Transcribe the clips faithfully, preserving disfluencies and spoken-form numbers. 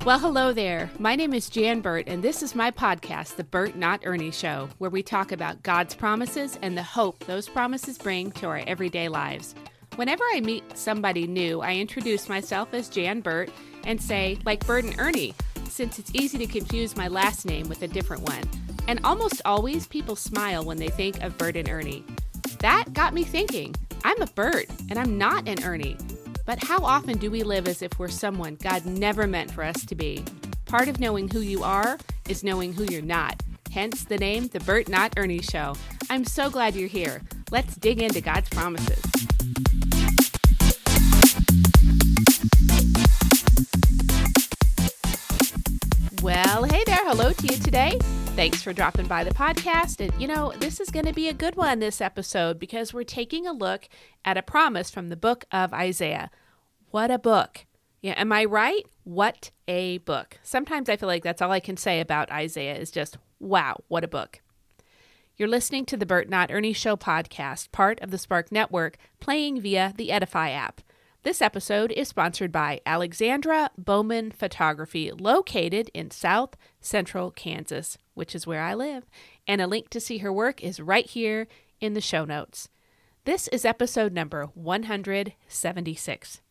Well, hello there. My name is Jan Burt, and this is my podcast, The Burt Not Ernie Show, where we talk about God's promises and the hope those promises bring to our everyday lives. Whenever I meet somebody new, I introduce myself as Jan Burt and say, like Burt and Ernie, since it's easy to confuse my last name with a different one. And almost always people smile when they think of Burt and Ernie. That got me thinking, I'm a Burt and I'm not an Ernie. But how often do we live as if we're someone God never meant for us to be? Part of knowing who you are is knowing who you're not. Hence the name, The Burt Not Ernie Show. I'm so glad you're here. Let's dig into God's promises. Well, hey there. Hello to you today. Thanks for dropping by the podcast. And you know, this is going to be a good one this episode because we're taking a look at a promise from the book of Isaiah. What a book. Yeah, am I right? What a book. Sometimes I feel like that's all I can say about Isaiah is just, wow, what a book. You're listening to the Burt Not Ernie Show podcast, part of the Spark Network, playing via the Edify app. This episode is sponsored by Alexandra Bowman Photography, located in South Central Kansas, which is where I live, and a link to see her work is right here in the show notes. This is episode number one hundred seventy-six.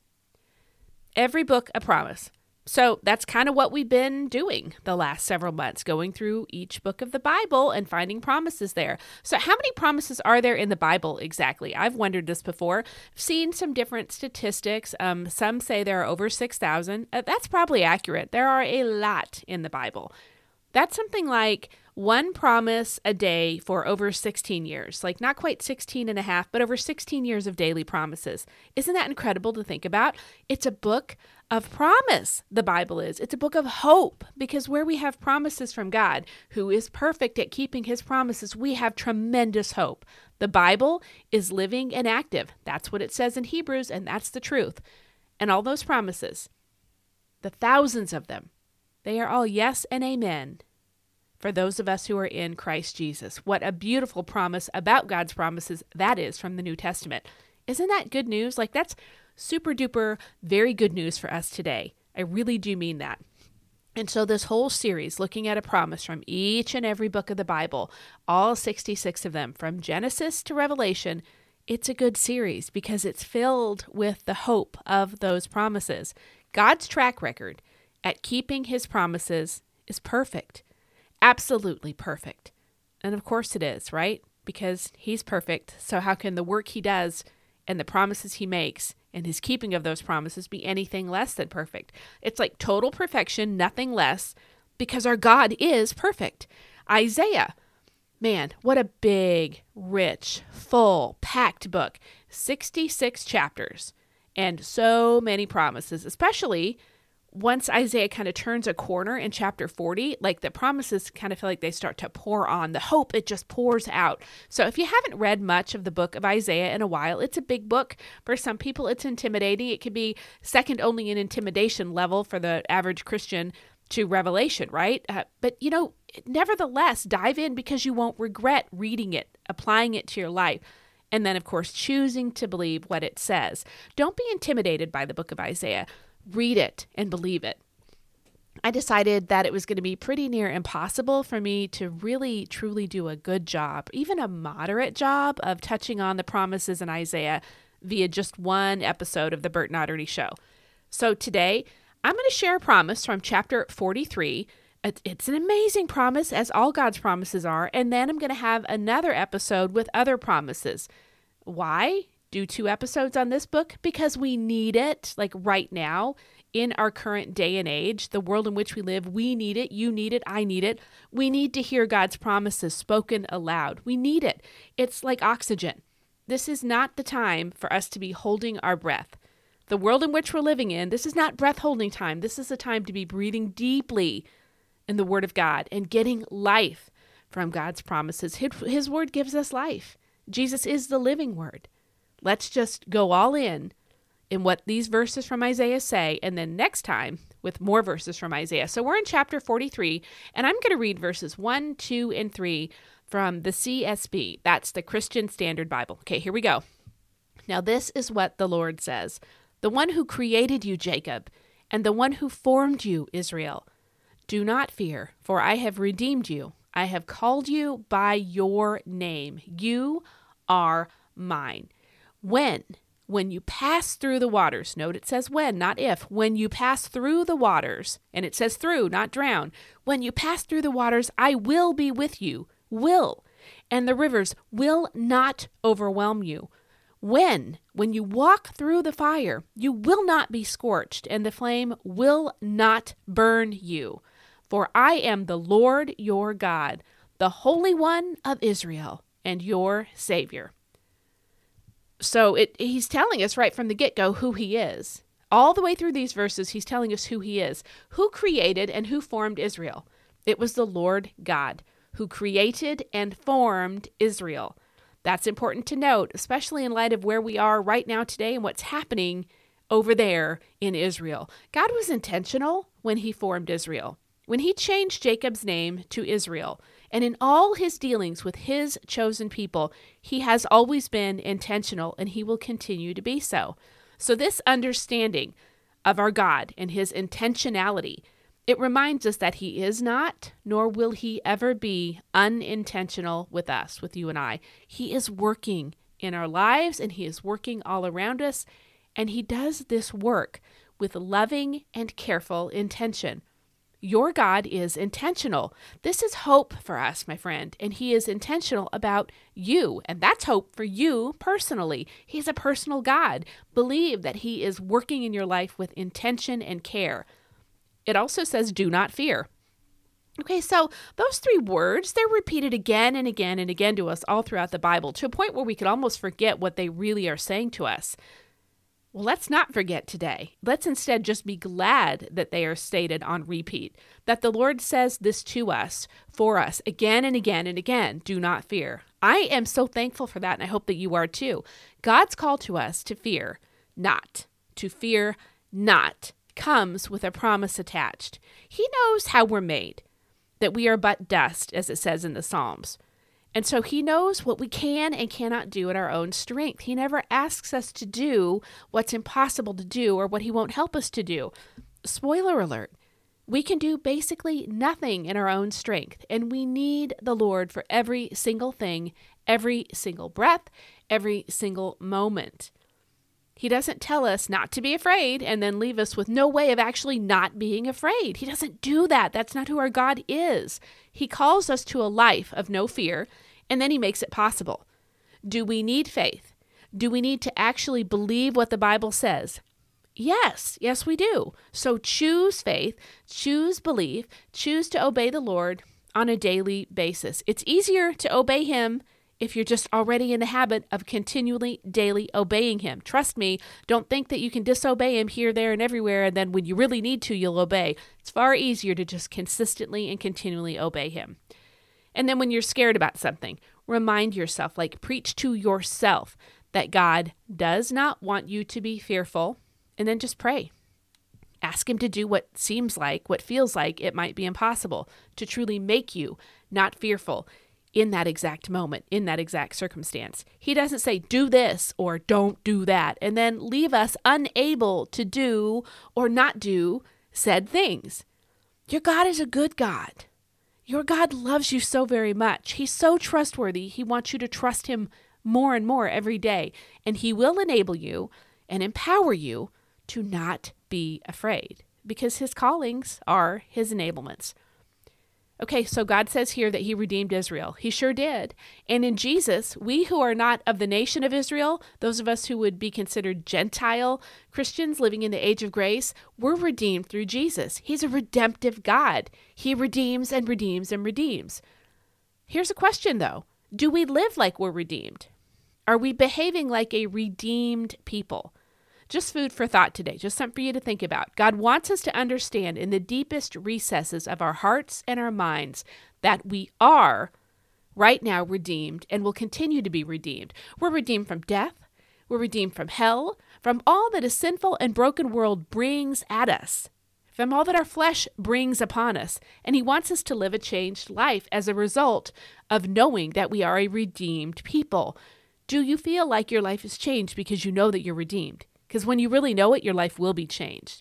Every book a promise. So that's kind of what we've been doing the last several months, going through each book of the Bible and finding promises there. So how many promises are there in the Bible exactly? I've wondered this before. I've seen some different statistics. Um, some say there are over six thousand. Uh, that's probably accurate. There are a lot in the Bible. That's something like one promise a day for over sixteen years, like not quite sixteen and a half, but over sixteen years of daily promises. Isn't that incredible to think about? It's a book of promise, the Bible is. It's a book of hope, because where we have promises from God, who is perfect at keeping his promises, we have tremendous hope. The Bible is living and active. That's what it says in Hebrews, and that's the truth. And all those promises, the thousands of them, they are all yes and amen for those of us who are in Christ Jesus. What a beautiful promise about God's promises that is from the New Testament. Isn't that good news? Like, that's super duper, very good news for us today. I really do mean that. And so this whole series, looking at a promise from each and every book of the Bible, all sixty-six of them, from Genesis to Revelation, it's a good series because it's filled with the hope of those promises. God's track record at keeping his promises is perfect. Absolutely perfect. And of course it is, right? Because he's perfect. So how can the work he does and the promises he makes and his keeping of those promises be anything less than perfect? It's like total perfection, nothing less, because our God is perfect. Isaiah, man, what a big, rich, full, packed book. sixty-six chapters and so many promises, especially once Isaiah kind of turns a corner in chapter forty, like the promises kind of feel like they start to pour on. The hope, it just pours out. So if you haven't read much of the book of Isaiah in a while, it's a big book. For some people, it's intimidating. It could be second only in intimidation level for the average Christian to Revelation, right? Uh, but, you know, nevertheless, dive in because you won't regret reading it, applying it to your life. And then, of course, choosing to believe what it says. Don't be intimidated by the book of Isaiah. Read it and believe it. I decided that it was going to be pretty near impossible for me to really, truly do a good job, even a moderate job of touching on the promises in Isaiah via just one episode of the Burt Not Ernie Show. So today, I'm going to share a promise from chapter forty-three. It's an amazing promise, as all God's promises are, and then I'm going to have another episode with other promises. Why do two episodes on this book? Because we need it, like right now, in our current day and age, the world in which we live. We need it. You need it. I need it. We need to hear God's promises spoken aloud. We need it. It's like oxygen. This is not the time for us to be holding our breath. The world in which we're living in, this is not breath holding time. This is a time to be breathing deeply in the Word of God and getting life from God's promises. His, his Word gives us life. Jesus is the living Word. Let's just go all in in what these verses from Isaiah say, and then next time with more verses from Isaiah. So we're in chapter forty-three, and I'm going to read verses one, two, and three from the C S B. That's the Christian Standard Bible. Okay, here we go. Now this is what the Lord says. The one who created you, Jacob, and the one who formed you, Israel. Do not fear, for I have redeemed you. I have called you by your name. You are mine. When, when you pass through the waters, note it says when, not if. When you pass through the waters, and it says through, not drown. When you pass through the waters, I will be with you, will. And the rivers will not overwhelm you. When, when you walk through the fire, you will not be scorched, and the flame will not burn you. For I am the Lord your God, the Holy One of Israel, and your Savior. So it, he's telling us right from the get-go who he is. All the way through these verses, he's telling us who he is. Who created and who formed Israel? It was the Lord God who created and formed Israel. That's important to note, especially in light of where we are right now today and what's happening over there in Israel. God was intentional when he formed Israel. When he changed Jacob's name to Israel, and in all his dealings with his chosen people, he has always been intentional, and he will continue to be so. So this understanding of our God and his intentionality, it reminds us that he is not, nor will he ever be, unintentional with us, with you and I. He is working in our lives, and he is working all around us, and he does this work with loving and careful intention. Your God is intentional. This is hope for us, my friend, and he is intentional about you, and that's hope for you personally. He's a personal God. Believe that he is working in your life with intention and care. It also says, do not fear. Okay, so those three words, they're repeated again and again and again to us all throughout the Bible, to a point where we could almost forget what they really are saying to us. Well, let's not forget today. Let's instead just be glad that they are stated on repeat, that the Lord says this to us, for us, again and again and again. Do not fear. I am so thankful for that, and I hope that you are too. God's call to us to fear not, to fear not, comes with a promise attached. He knows how we're made, that we are but dust, as it says in the Psalms. And so he knows what we can and cannot do in our own strength. He never asks us to do what's impossible to do or what he won't help us to do. Spoiler alert, we can do basically nothing in our own strength, and we need the Lord for every single thing, every single breath, every single moment. He doesn't tell us not to be afraid and then leave us with no way of actually not being afraid. He doesn't do that. That's not who our God is. He calls us to a life of no fear, and then he makes it possible. Do we need faith? Do we need to actually believe what the Bible says? Yes, yes we do. So choose faith, choose belief, choose to obey the Lord on a daily basis. It's easier to obey him if you're just already in the habit of continually, daily obeying him. Trust me, don't think that you can disobey him here, there, and everywhere, and then when you really need to, you'll obey. It's far easier to just consistently and continually obey him. And then when you're scared about something, remind yourself, like preach to yourself, that God does not want you to be fearful, and then just pray. Ask him to do what seems like, what feels like it might be impossible, to truly make you not fearful in that exact moment, in that exact circumstance. He doesn't say, do this or don't do that, and then leave us unable to do or not do said things. Your God is a good God. Your God loves you so very much. He's so trustworthy. He wants you to trust him more and more every day, and he will enable you and empower you to not be afraid, because his callings are his enablements. Okay, so God says here that he redeemed Israel. He sure did. And in Jesus, we who are not of the nation of Israel, those of us who would be considered Gentile Christians living in the age of grace, we're redeemed through Jesus. He's a redemptive God. He redeems and redeems and redeems. Here's a question, though. Do we live like we're redeemed? Are we behaving like a redeemed people? Just food for thought today, just something for you to think about. God wants us to understand in the deepest recesses of our hearts and our minds that we are right now redeemed and will continue to be redeemed. We're redeemed from death. We're redeemed from hell, from all that a sinful and broken world brings at us, from all that our flesh brings upon us. And he wants us to live a changed life as a result of knowing that we are a redeemed people. Do you feel like your life is changed because you know that you're redeemed? Because when you really know it, your life will be changed.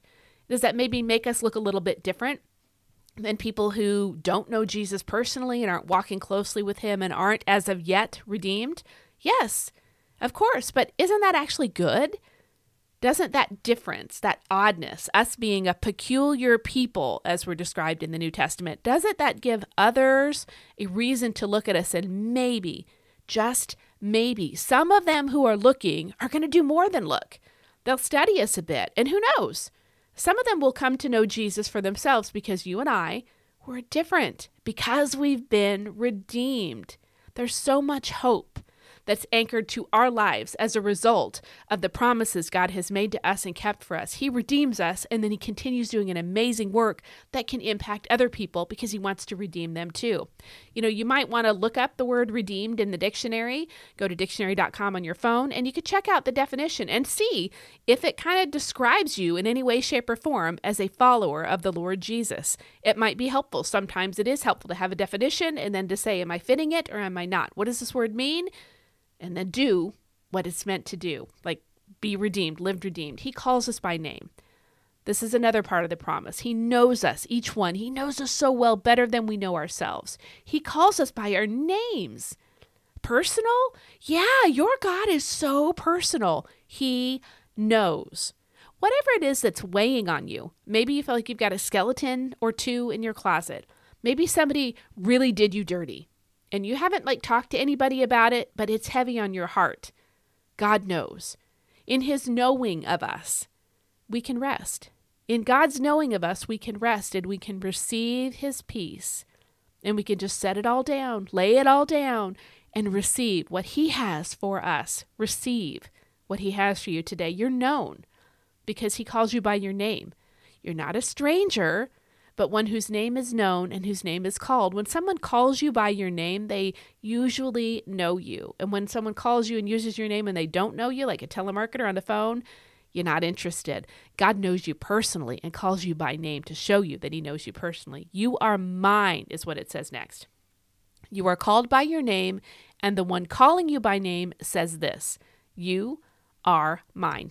Does that maybe make us look a little bit different than people who don't know Jesus personally and aren't walking closely with him and aren't as of yet redeemed? Yes, of course. But isn't that actually good? Doesn't that difference, that oddness, us being a peculiar people, as we're described in the New Testament, doesn't that give others a reason to look at us and maybe, just maybe, some of them who are looking are going to do more than look. They'll study us a bit, and who knows? Some of them will come to know Jesus for themselves because you and I, we're different, because we've been redeemed. There's so much hope that's anchored to our lives as a result of the promises God has made to us and kept for us. He redeems us, and then he continues doing an amazing work that can impact other people because he wants to redeem them too. You know, you might want to look up the word redeemed in the dictionary. Go to dictionary dot com on your phone, and you could check out the definition and see if it kind of describes you in any way, shape, or form as a follower of the Lord Jesus. It might be helpful. Sometimes it is helpful to have a definition and then to say, am I fitting it or am I not? What does this word mean? And then do what it's meant to do, like be redeemed, lived redeemed. He calls us by name. This is another part of the promise. He knows us, each one. He knows us so well, better than we know ourselves. He calls us by our names. Personal? Yeah, your God is so personal. He knows. Whatever it is that's weighing on you, maybe you feel like you've got a skeleton or two in your closet. Maybe somebody really did you dirty. And you haven't like talked to anybody about it, but it's heavy on your heart. God knows. In his knowing of us, we can rest. In God's knowing of us, we can rest and we can receive his peace. And we can just set it all down, lay it all down, and receive what he has for us. Receive what he has for you today. You're known because he calls you by your name. You're not a stranger, but one whose name is known and whose name is called. When someone calls you by your name, they usually know you. And when someone calls you and uses your name and they don't know you, like a telemarketer on the phone, you're not interested. God knows you personally and calls you by name to show you that he knows you personally. You are mine, is what it says next. You are called by your name, and the one calling you by name says this: you are mine.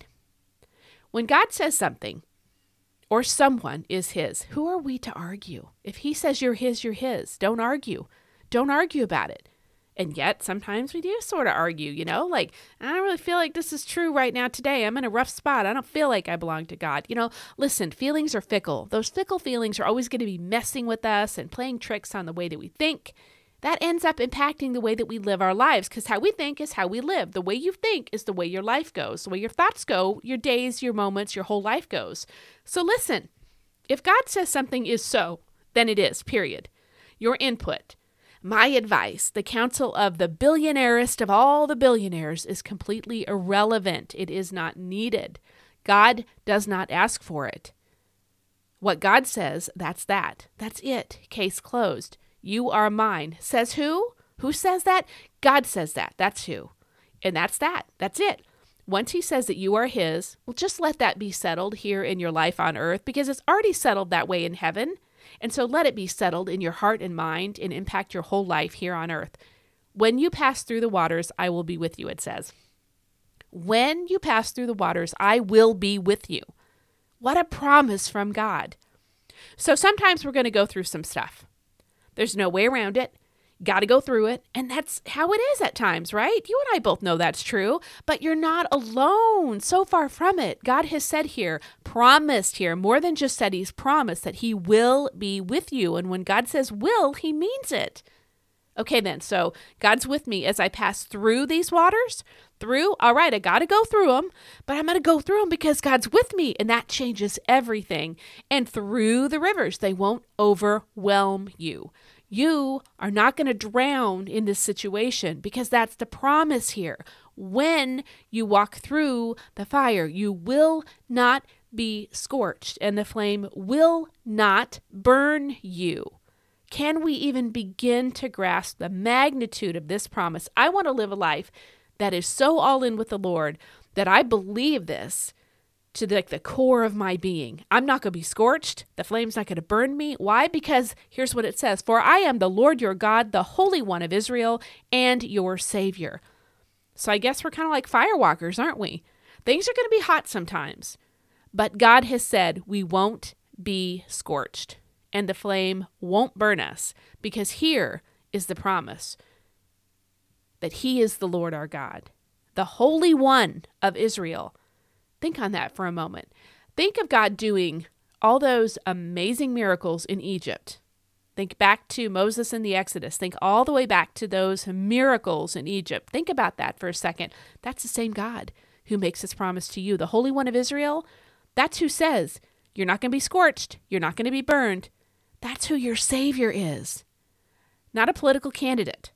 When God says something, or someone is his, who are we to argue? If he says you're his, you're his. Don't argue. Don't argue about it. And yet, sometimes we do sort of argue, you know, like, I don't really feel like this is true right now today. I'm in a rough spot. I don't feel like I belong to God. You know, listen, feelings are fickle. Those fickle feelings are always going to be messing with us and playing tricks on the way that we think. That ends up impacting the way that we live our lives, because how we think is how we live. The way you think is the way your life goes. The way your thoughts go, your days, your moments, your whole life goes. So listen, if God says something is so, then it is, period. Your input, my advice, the counsel of the billionairest of all the billionaires is completely irrelevant. It is not needed. God does not ask for it. What God says, that's that. That's it. Case closed. You are mine. Says who? Who says that? God says that. That's who. And that's that. That's it. Once he says that you are his, well, just let that be settled here in your life on earth, because it's already settled that way in heaven. And so let it be settled in your heart and mind and impact your whole life here on earth. When you pass through the waters, I will be with you, it says. When you pass through the waters, I will be with you. What a promise from God. So sometimes we're going to go through some stuff. There's no way around it. Got to go through it. And that's how it is at times, right? You and I both know that's true, but you're not alone. So far from it. God has said here, promised here, more than just said, he's promised that he will be with you. And when God says will, he means it. Okay, then, so God's with me as I pass through these waters. Through, all right, I got to go through them, but I'm going to go through them because God's with me, and that changes everything. And through the rivers, they won't overwhelm you. You are not going to drown in this situation, because that's the promise here. When you walk through the fire, you will not be scorched, and the flame will not burn you. Can we even begin to grasp the magnitude of this promise? I want to live a life that is so all in with the Lord that I believe this to the, like the core of my being. I'm not going to be scorched. The flame's not going to burn me. Why? Because here's what it says. For I am the Lord your God, the Holy One of Israel, and your Savior. So I guess we're kind of like firewalkers, aren't we? Things are going to be hot sometimes. But God has said we won't be scorched and the flame won't burn us, because here is the promise that he is the Lord our God, the Holy One of Israel. Think on that for a moment. Think of God doing all those amazing miracles in Egypt. Think back to Moses in the Exodus. Think all the way back to those miracles in Egypt. Think about that for a second. That's the same God who makes this promise to you. The Holy One of Israel, that's who says, you're not going to be scorched. You're not going to be burned. That's who your Savior is. Not a political candidate.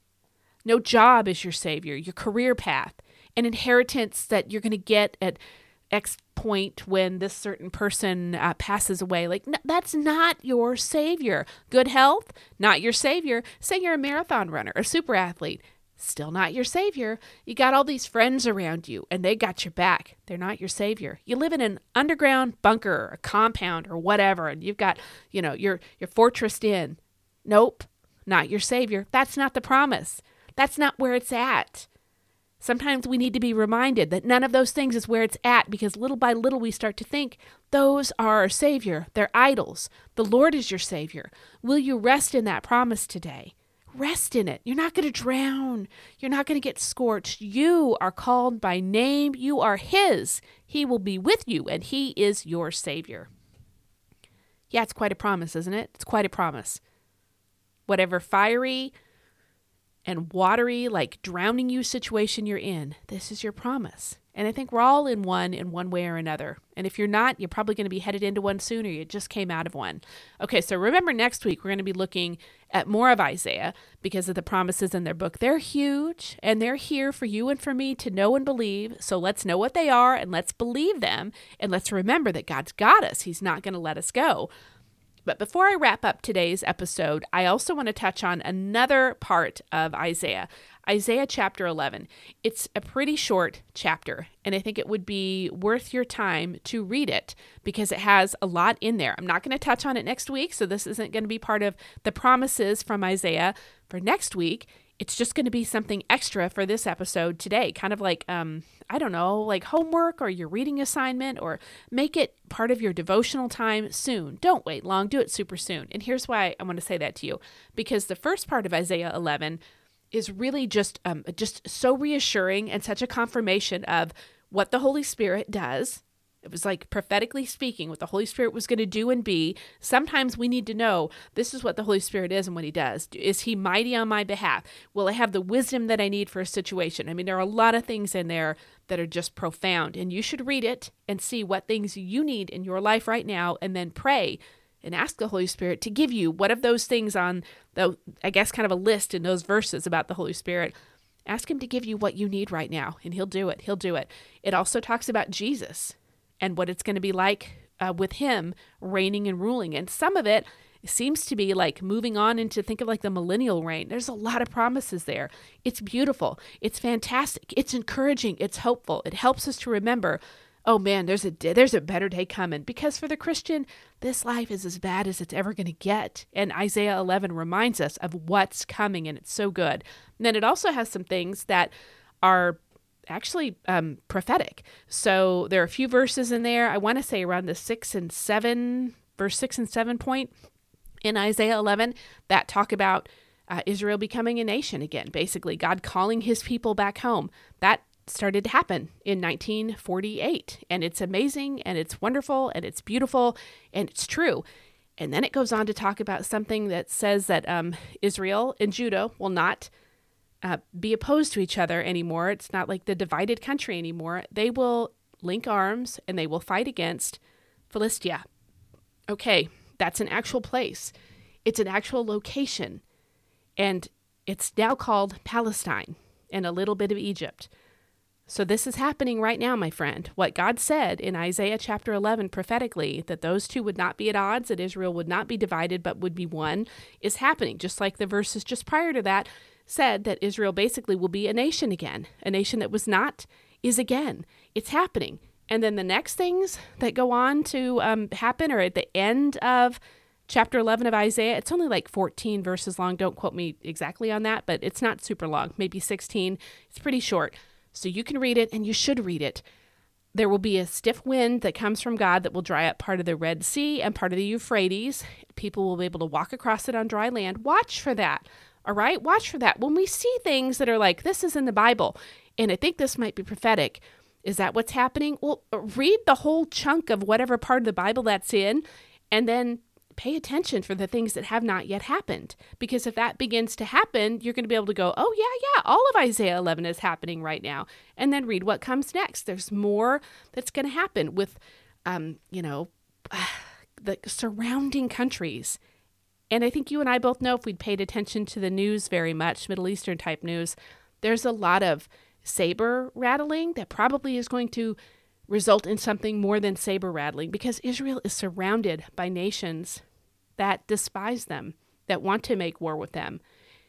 No job is your Savior, your career path, an inheritance that you're going to get at X point when this certain person uh, passes away. Like, no, that's not your Savior. Good health, not your Savior. Say you're a marathon runner, a super athlete, still not your Savior. You got all these friends around you and they got your back. They're not your Savior. You live in an underground bunker or a compound or whatever, and you've got, you know, your your fortressed in. Nope, not your Savior. That's not the promise. That's not where it's at. Sometimes we need to be reminded that none of those things is where it's at, because little by little we start to think those are our Savior. They're idols. The Lord is your Savior. Will you rest in that promise today? Rest in it. You're not going to drown. You're not going to get scorched. You are called by name. You are His. He will be with you, and He is your Savior. Yeah, it's quite a promise, isn't it? It's quite a promise. Whatever fiery and watery, like drowning you situation you're in, this is your promise. And I think we're all in one in one way or another. And if you're not, you're probably going to be headed into one soon, or you just came out of one. Okay, so remember, next week we're going to be looking at more of Isaiah because of the promises in their book. They're huge, and they're here for you and for me to know and believe. So let's know what they are, and let's believe them, and let's remember that God's got us. He's not going to let us go. But before I wrap up today's episode, I also want to touch on another part of Isaiah, Isaiah chapter eleven. It's a pretty short chapter, and I think it would be worth your time to read it because it has a lot in there. I'm not going to touch on it next week, so this isn't going to be part of the promises from Isaiah for next week. It's just going to be something extra for this episode today, kind of like, um, I don't know, like homework or your reading assignment, or make it part of your devotional time soon. Don't wait long. Do it super soon. And here's why I want to say that to you, because the first part of Isaiah eleven is really just um, just so reassuring and such a confirmation of what the Holy Spirit does. It was like prophetically speaking what the Holy Spirit was going to do and be. Sometimes we need to know this is what the Holy Spirit is and what He does. Is He mighty on my behalf? Will I have the wisdom that I need for a situation? I mean, there are a lot of things in there that are just profound, and you should read it and see what things you need in your life right now, and then pray and ask the Holy Spirit to give you what of those things on the, I guess, kind of a list in those verses about the Holy Spirit. Ask Him to give you what you need right now, and He'll do it. He'll do it. It also talks about Jesus and what it's going to be like uh, with Him reigning and ruling. And some of it seems to be like moving on into, think of like the millennial reign. There's a lot of promises there. It's beautiful. It's fantastic. It's encouraging. It's hopeful. It helps us to remember, oh man, there's a there's a better day coming. Because for the Christian, this life is as bad as it's ever going to get. And Isaiah eleven reminds us of what's coming, and it's so good. And then it also has some things that are actually um, prophetic. So there are a few verses in there. I want to say around the six and seven, verse six and seven point in Isaiah eleven that talk about uh, Israel becoming a nation again. Basically, God calling His people back home. That started to happen in nineteen forty-eight, and it's amazing, and it's wonderful, and it's beautiful, and it's true. And then it goes on to talk about something that says that um, Israel and Judah will not Uh, be opposed to each other anymore. It's not like the divided country anymore. They will link arms and they will fight against Philistia. Okay, that's an actual place. It's an actual location. And it's now called Palestine and a little bit of Egypt. So this is happening right now, my friend. What God said in Isaiah chapter eleven prophetically, that those two would not be at odds, that Israel would not be divided but would be one, is happening. Just like the verses just prior to that said that Israel basically will be a nation again. A nation that was not is again. It's happening. And then the next things that go on to um, happen are at the end of chapter eleven of Isaiah. It's only like fourteen verses long. Don't quote me exactly on that, but it's not super long, maybe sixteen. It's pretty short. So you can read it, and you should read it. There will be a stiff wind that comes from God that will dry up part of the Red Sea and part of the Euphrates. People will be able to walk across it on dry land. Watch for that. All right? Watch for that. When we see things that are like, this is in the Bible, and I think this might be prophetic, is that what's happening? Well, read the whole chunk of whatever part of the Bible that's in, and then pay attention for the things that have not yet happened. Because if that begins to happen, you're going to be able to go, oh, yeah, yeah, all of Isaiah eleven is happening right now. And then read what comes next. There's more that's going to happen with, um, you know, the surrounding countries. And I think you and I both know, if we'd paid attention to the news very much, Middle Eastern type news, there's a lot of saber rattling that probably is going to result in something more than saber rattling, because Israel is surrounded by nations that despise them, that want to make war with them.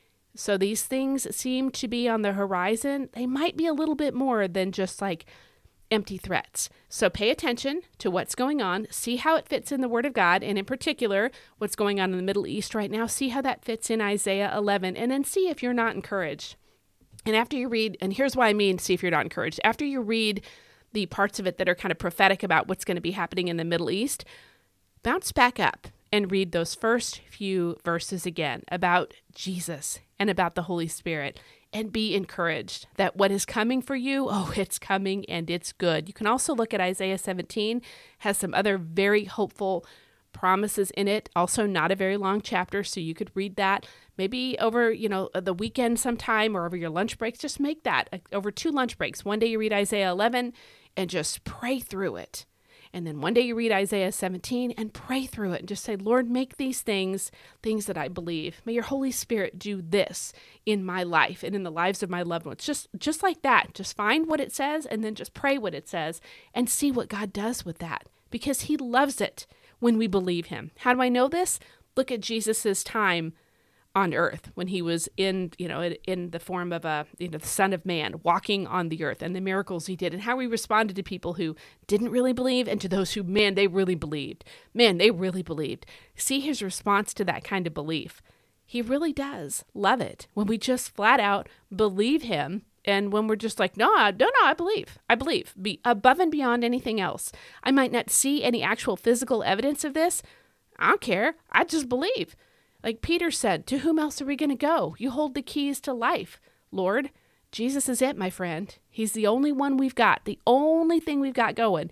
So these things seem to be on the horizon. They might be a little bit more than just like empty threats. So pay attention to what's going on, see how it fits in the Word of God, and in particular, what's going on in the Middle East right now. See how that fits in Isaiah eleven, and then see if you're not encouraged. And after you read, and here's why I mean see if you're not encouraged. After you read the parts of it that are kind of prophetic about what's going to be happening in the Middle East, bounce back up and read those first few verses again about Jesus and about the Holy Spirit, and be encouraged that what is coming for you, oh, it's coming and it's good. You can also look at Isaiah seventeen, has some other very hopeful promises in it. Also not a very long chapter, so you could read that maybe over, you know, the weekend sometime or over your lunch breaks. Just make that over two lunch breaks. One day you read Isaiah eleven and just pray through it. And then one day you read Isaiah seventeen and pray through it and just say, Lord, make these things things that I believe. May your Holy Spirit do this in my life and in the lives of my loved ones. Just, just like that. Just find what it says and then just pray what it says and see what God does with that, because he loves it when we believe him. How do I know this? Look at Jesus's time on earth when he was in, you know, in, in the form of a, you know, the Son of Man walking on the earth, and the miracles he did, and how he responded to people who didn't really believe and to those who, man, they really believed. Man, they really believed. See his response to that kind of belief. He really does love it when we just flat out believe him. And when we're just like, no, no, no, I believe, I believe, be above and beyond anything else. I might not see any actual physical evidence of this. I don't care. I just believe. Like Peter said, to whom else are we going to go? You hold the keys to life, Lord. Jesus is it, my friend. He's the only one we've got, the only thing we've got going.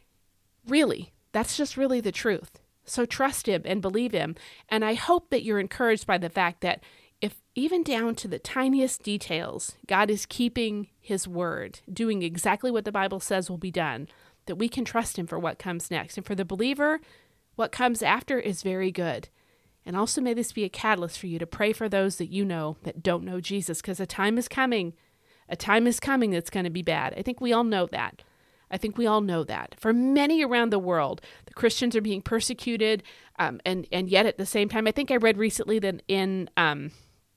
Really, that's just really the truth. So trust him and believe him. And I hope that you're encouraged by the fact that if even down to the tiniest details, God is keeping his word, doing exactly what the Bible says will be done, that we can trust him for what comes next. And for the believer, what comes after is very good. And also may this be a catalyst for you to pray for those that you know that don't know Jesus, because a time is coming, a time is coming that's going to be bad. I think we all know that. I think we all know that. For many around the world, the Christians are being persecuted, um, and, and yet at the same time, I think I read recently that in um,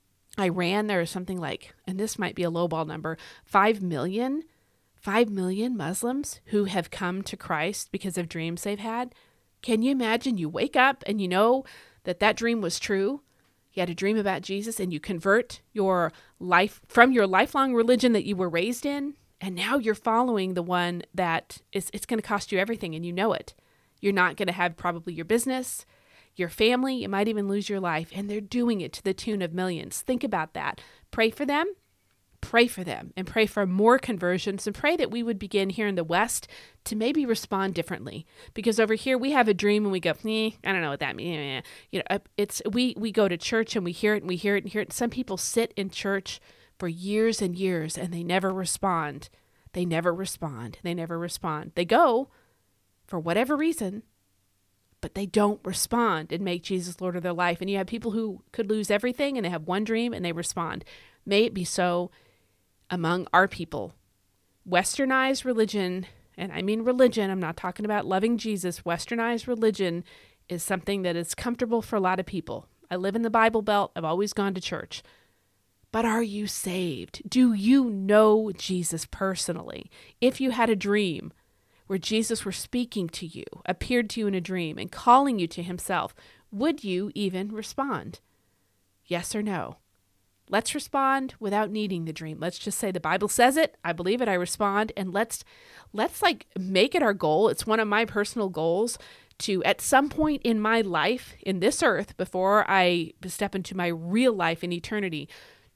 Iran, there is something like, and this might be a lowball number, five million, five million Muslims who have come to Christ because of dreams they've had. Can you imagine? You wake up and you know that that dream was true. You had a dream about Jesus, and you convert your life from your lifelong religion that you were raised in, and now you're following the one that is, it's going to cost you everything, and you know it. You're not going to have probably your business, your family, you might even lose your life, and they're doing it to the tune of millions. Think about that. Pray for them. Pray for them, and pray for more conversions, and pray that we would begin here in the West to maybe respond differently. Because over here we have a dream and we go, eh, I don't know what that means. You know, it's we we go to church and we hear it and we hear it and hear it. Some people sit in church for years and years and they never respond. They never respond. They never respond. They go for whatever reason, but they don't respond and make Jesus Lord of their life. And you have people who could lose everything and they have one dream and they respond. May it be so among our people. Westernized religion, and I mean religion, I'm not talking about loving Jesus. Westernized religion is something that is comfortable for a lot of people. I live in the Bible Belt. I've always gone to church. But are you saved? Do you know Jesus personally? If you had a dream where Jesus were speaking to you, appeared to you in a dream, and calling you to himself, would you even respond? Yes or no? Let's respond without needing the dream. Let's just say the Bible says it. I believe it. I respond. And let's, let's like make it our goal. It's one of my personal goals to, at some point in my life, in this earth, before I step into my real life in eternity,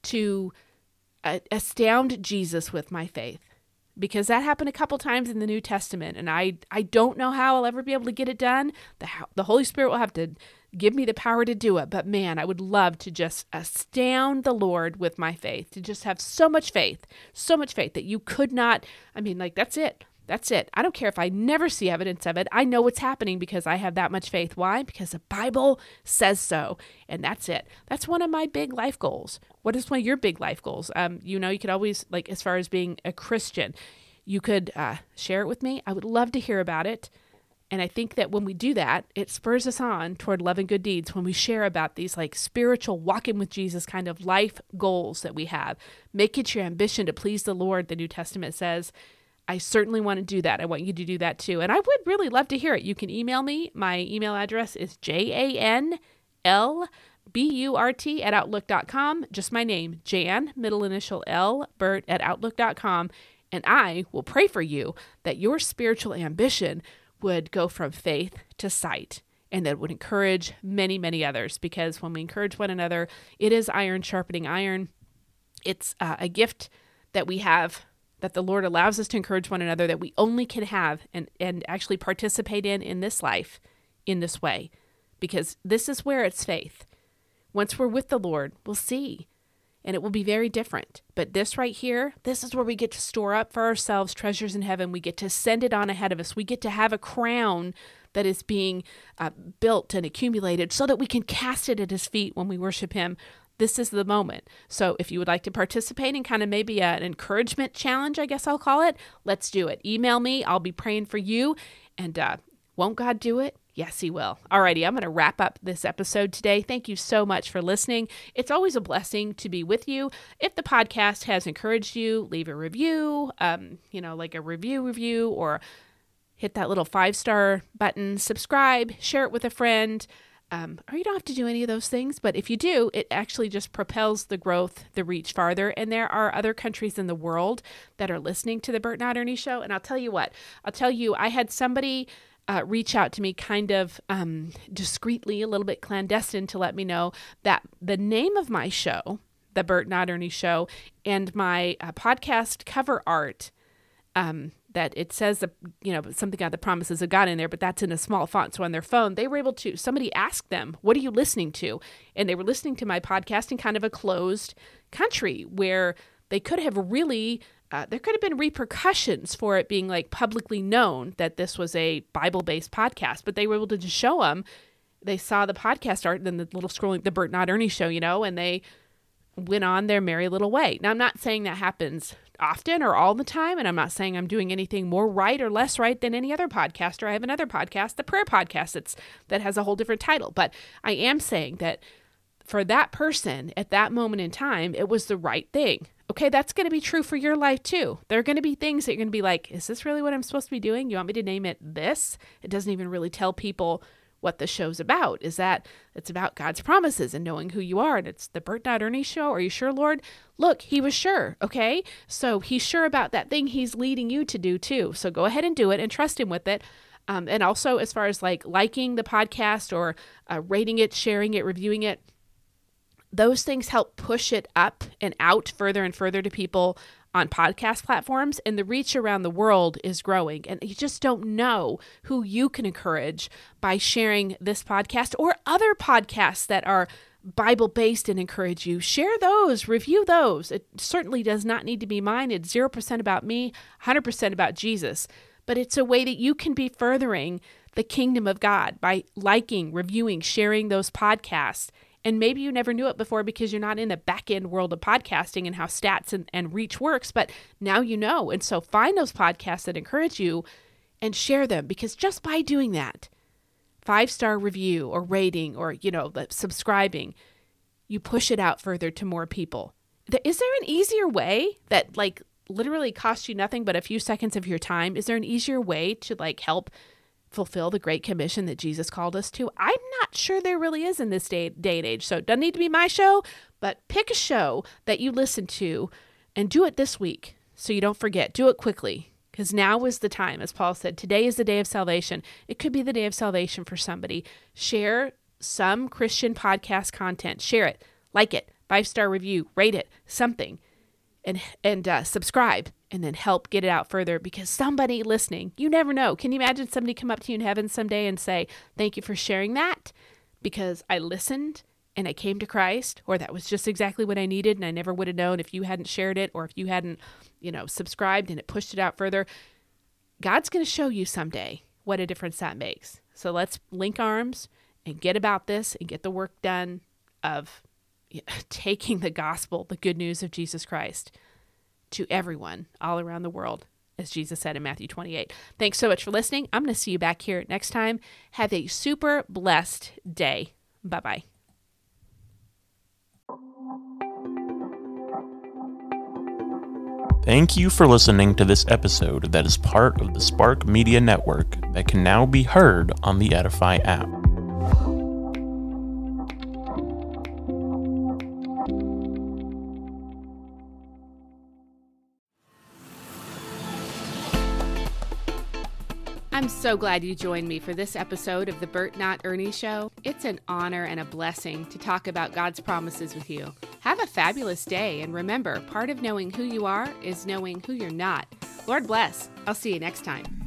to uh, astound Jesus with my faith. Because that happened a couple times in the New Testament. And I, I don't know how I'll ever be able to get it done. The, the Holy Spirit will have to give me the power to do it. But man, I would love to just astound the Lord with my faith, to just have so much faith, so much faith that you could not, I mean, like, that's it. That's it. I don't care if I never see evidence of it. I know what's happening because I have that much faith. Why? Because the Bible says so. And that's it. That's one of my big life goals. What is one of your big life goals? Um, you know, you could always, like, as far as being a Christian, you could uh, share it with me. I would love to hear about it. And I think that when we do that, it spurs us on toward love and good deeds when we share about these like spiritual walking with Jesus kind of life goals that we have. Make it your ambition to please the Lord, the New Testament says. I certainly want to do that. I want you to do that too. And I would really love to hear it. You can email me. My email address is J A N L B U R T at outlook dot com. Just my name, Jan, middle initial L, Burt at outlook dot com. And I will pray for you that your spiritual ambition would go from faith to sight, and that would encourage many, many others, because when we encourage one another, it is iron sharpening iron. It's uh, a gift that we have, that the Lord allows us to encourage one another, that we only can have and, and actually participate in in this life in this way, because this is where it's faith. Once we're with the Lord, we'll see. And it will be very different. But this right here, this is where we get to store up for ourselves treasures in heaven. We get to send it on ahead of us. We get to have a crown that is being uh, built and accumulated so that we can cast it at his feet when we worship him. This is the moment. So if you would like to participate in kind of maybe a, an encouragement challenge, I guess I'll call it, let's do it. Email me. I'll be praying for you. And uh, won't God do it? Yes, he will. Alrighty, I'm going to wrap up this episode today. Thank you so much for listening. It's always a blessing to be with you. If the podcast has encouraged you, leave a review, um, you know, like a review review, or hit that little five-star button, subscribe, share it with a friend. Um, or you don't have to do any of those things, but if you do, it actually just propels the growth, the reach farther. And there are other countries in the world that are listening to the Burt Not Ernie Show. And I'll tell you what, I'll tell you, I had somebody Uh, reach out to me kind of um, discreetly, a little bit clandestine, to let me know that the name of my show, The Burt Not Ernie Show, and my uh, podcast cover art, um, that it says, the, you know, something about the promises of God in there, but that's in a small font. So on their phone, they were able to, somebody asked them, what are you listening to? And they were listening to my podcast in kind of a closed country where they could have really Uh, there could have been repercussions for it being like publicly known that this was a Bible-based podcast, but they were able to just show them. They saw the podcast art and then the little scrolling, the Burt Not Ernie Show, you know, and they went on their merry little way. Now, I'm not saying that happens often or all the time, and I'm not saying I'm doing anything more right or less right than any other podcaster. I have another podcast, the Prayer Podcast, that's, that has a whole different title, but I am saying that for that person at that moment in time, it was the right thing. Okay, that's going to be true for your life too. There are going to be things that you're going to be like, is this really what I'm supposed to be doing? You want me to name it this? It doesn't even really tell people what the show's about. Is that it's about God's promises and knowing who you are. And it's the Burt Not Ernie Show. Are you sure, Lord? Look, he was sure. Okay, so he's sure about that thing he's leading you to do too. So go ahead and do it and trust him with it. Um, and also as far as like liking the podcast or uh, rating it, sharing it, reviewing it, those things help push it up and out further and further to people on podcast platforms, and the reach around the world is growing. And you just don't know who you can encourage by sharing this podcast or other podcasts that are Bible-based and encourage you. Share those, review those. It certainly does not need to be mine. It's zero percent about me, one hundred percent about Jesus. But it's a way that you can be furthering the kingdom of God by liking, reviewing, sharing those podcasts. And maybe you never knew it before because you're not in the back end world of podcasting and how stats and, and reach works, but now you know. And so find those podcasts that encourage you and share them, because just by doing that, five-star review or rating or, you know, the subscribing, you push it out further to more people. Is there an easier way that like literally costs you nothing but a few seconds of your time? Is there an easier way to like help fulfill the Great Commission that Jesus called us to? I'm not sure there really is in this day, day and age. So it doesn't need to be my show, but pick a show that you listen to and do it this week so you don't forget. Do it quickly, because now is the time. As Paul said, today is the day of salvation. It could be the day of salvation for somebody. Share some Christian podcast content. Share it, like it, five-star review, rate it, something, and, and uh, subscribe. And then help get it out further, because somebody listening, you never know. Can you imagine somebody come up to you in heaven someday and say, thank you for sharing that, because I listened and I came to Christ, or that was just exactly what I needed and I never would have known if you hadn't shared it, or if you hadn't, you know, subscribed and it pushed it out further. God's going to show you someday what a difference that makes. So let's link arms and get about this and get the work done of you know, taking the gospel, the good news of Jesus Christ, to everyone all around the world, as Jesus said in Matthew twenty-eight. Thanks so much for listening. I'm going to see you back here next time. Have a super blessed day. Bye-bye. Thank you for listening to this episode that is part of the Spark Media Network that can now be heard on the Edify app. I'm so glad you joined me for this episode of the Bert Not Ernie Show. It's an honor and a blessing to talk about God's promises with you. Have a fabulous day, and remember, part of knowing who you are is knowing who you're not. Lord bless. I'll see you next time.